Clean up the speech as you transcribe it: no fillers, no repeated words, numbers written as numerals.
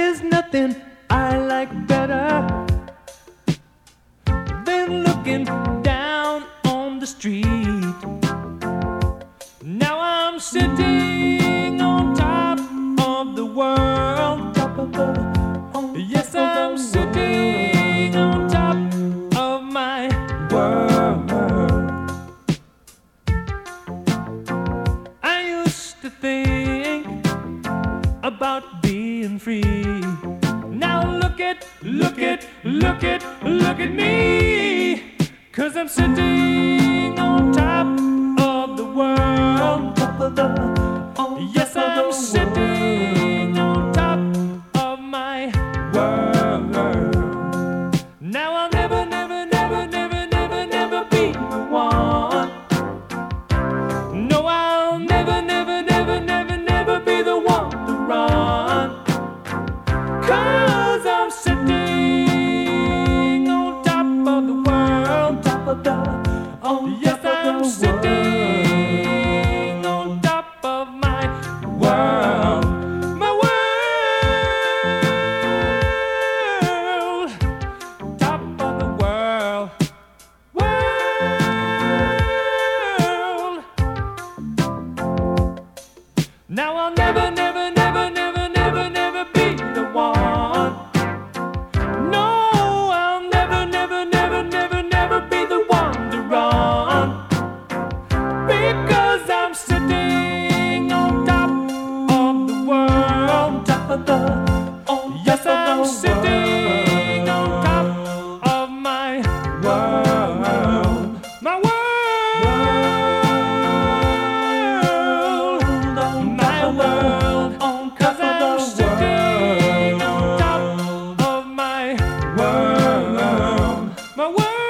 There's nothing I like better than looking down on the street. Now I'm sitting on top of the world. Yes, I'm sitting on top of my world. I used to think about being free. Now look at me. 'Cause I'm sitting on top of the world. Yes, I'm sitting on top of my world. Now I'll never be the one. No, I'll never be the one to run. 'Cause I'm sitting on top of the world. Yes, I'm sitting on top of my world. My world. Top of the world. World. Now I'll never be the one. No, I'll never be the one to run. Because I'm sitting on top of the world. Yes, I'm sitting on top of my world. My world. My world. 'Cause I'm sitting on top of my world. My world.